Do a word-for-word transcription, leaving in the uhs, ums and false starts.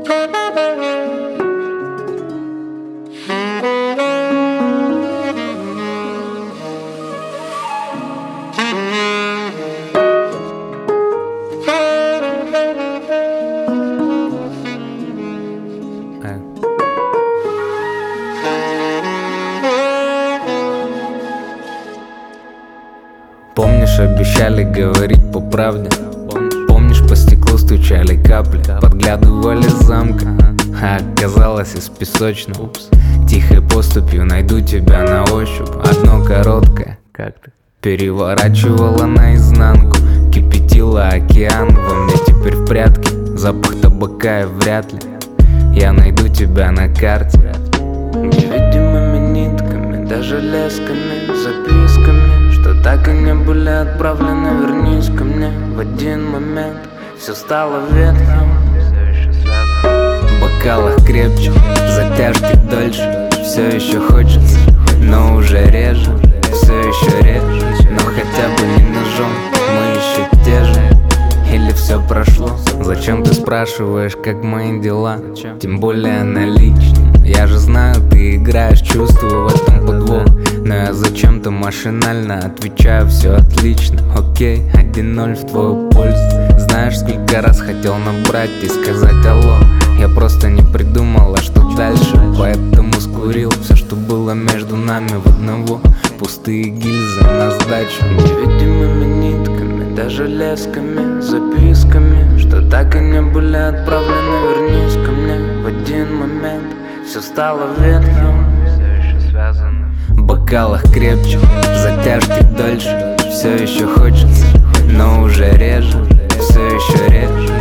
Помнишь, обещали говорить по правде? Помнишь, по стеклу стучали капли, подглядывали с замка, а оказалось из песочного. Тихой поступью найду тебя на ощупь. Одно короткое, как ты переворачивала наизнанку, кипятила океан во мне теперь в прятки. Запах табака и вряд ли я найду тебя на карте. Невидимыми нитками, даже лесками, записками, что так и не были отправлены. Вернись ко мне в один момент. Все стало ветхим, в бокалах крепче, затяжки дольше. Все еще хочется, но уже реже. Все еще реже, но хотя бы не ножом. Мы еще те же, или все прошло? Зачем ты спрашиваешь, как мои дела? Тем более наличные. Я же знаю, ты играешь, чувствую в этом подвох, но я зачем-то машинально отвечаю: все отлично. Окей, один ноль в твою пользу. Знаешь, сколько раз хотел набрать и сказать алло. Я просто не придумала, что дальше, поэтому скурил все, что было между нами в одного. Пустые гильзы на сдачу. Невидимыми нитками, даже лесками, записками, что так и не были отправлены. Вернись ко мне в один момент. Все стало ветхим, все еще связано. В бокалах крепче, затяжки дольше. Все еще хочется, но уже реже. Все еще реже.